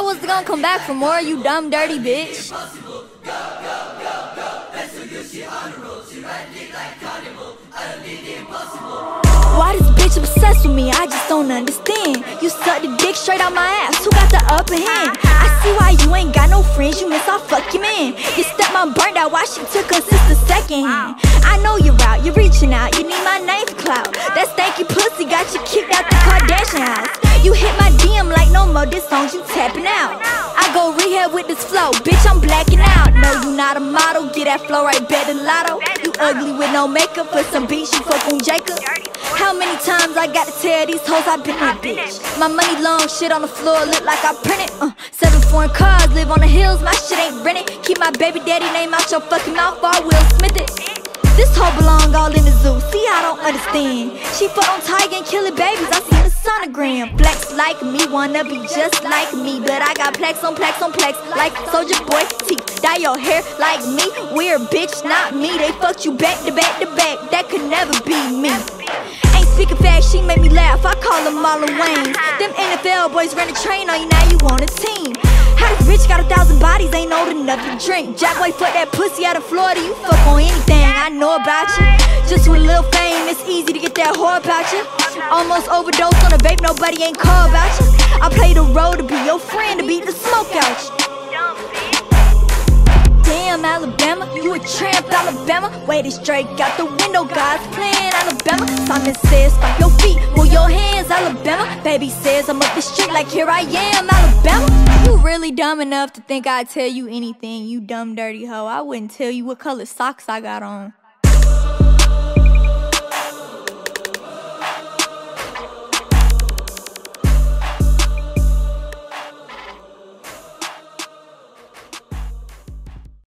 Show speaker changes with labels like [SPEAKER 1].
[SPEAKER 1] was gonna come back for more, you dumb, dirty bitch. Why this bitch obsessed with me? I just don't understand. You suck the dick straight out my ass. Who got the upper hand? I see why you ain't got no friends. You miss all fuck your man. Your stepmom burned out while she took her sister second hand. I know you're out, you're reaching out. You need my name for clout. That stanky pussy got you kicked out the Kardashian house. You hit my DM like no more, this song you tapping out. I go rehab with this flow, bitch, I'm blacking out. No, you not a model, get that flow right back to Lotto. You ugly with no makeup, for some beats you fuck on Jacob. How many times I got to tell these hoes I been that bitch? My money long, shit on the floor, look like I printed. 7 foreign cars, live on the hills, my shit ain't rented. Keep my baby daddy name out your fucking mouth, or I will Smith it. This hoe belong all in the zoo, see I don't understand. She fuck on Tiger and killing babies, I seen the sonogram. Blacks like me, wanna be just like me, but I got plaques on plaques on plaques, like Soulja Boy teeth. Dye your hair like me, weird bitch, not me. They fucked you back to back to back, that could never be me. Ain't speaking fast, she made me laugh, I call them Marlon Wayne. Them NFL boys ran a train on you, now you on a team. How this bitch got 1,000 bodies, ain't old enough to drink. Jack boy fuck that pussy out of Florida, you fuck on anything, I know about you. Just with a little fame, it's easy to get that whore about you. Almost overdosed on a vape, nobody ain't call about you. I play the role to be your friend, to beat the smoke out you. Damn, Alabama, you a tramp, Alabama. Wait, it's Drake out the window, God's plan, Alabama. Simon says, stop your feet, move your hands, Alabama. Baby says, I'm up the street like here I am, Alabama. You really dumb enough to think I'd tell you anything, you dumb, dirty hoe. I wouldn't tell you what color socks I got on.